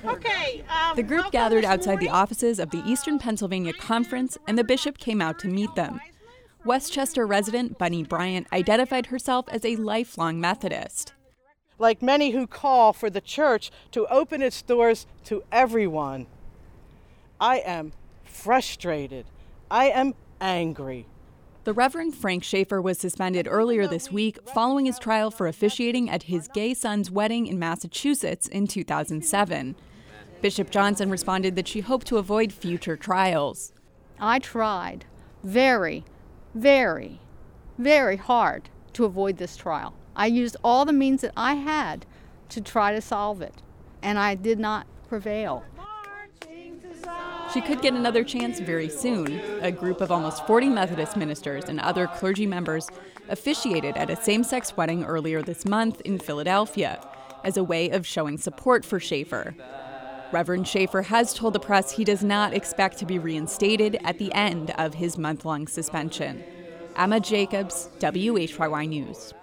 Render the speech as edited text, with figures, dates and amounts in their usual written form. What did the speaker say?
The group gathered outside the offices of the Eastern Pennsylvania Conference, and the bishop came out to meet them. Westchester resident Bunny Bryant identified herself as a lifelong Methodist. Like many who call for the church to open its doors to everyone, I am frustrated. I am angry. The Reverend Frank Schaeffer was suspended earlier this week following his trial for officiating at his gay son's wedding in Massachusetts in 2007. Bishop Johnson responded that she hoped to avoid future trials. I tried very, very, very hard to avoid this trial. I used all the means that I had to try to solve it, and I did not prevail. She could get another chance very soon. A group of almost 40 Methodist ministers and other clergy members officiated at a same-sex wedding earlier this month in Philadelphia as a way of showing support for Schaeffer. Reverend Schaeffer has told the press he does not expect to be reinstated at the end of his month-long suspension. Emma Jacobs, WHYY News.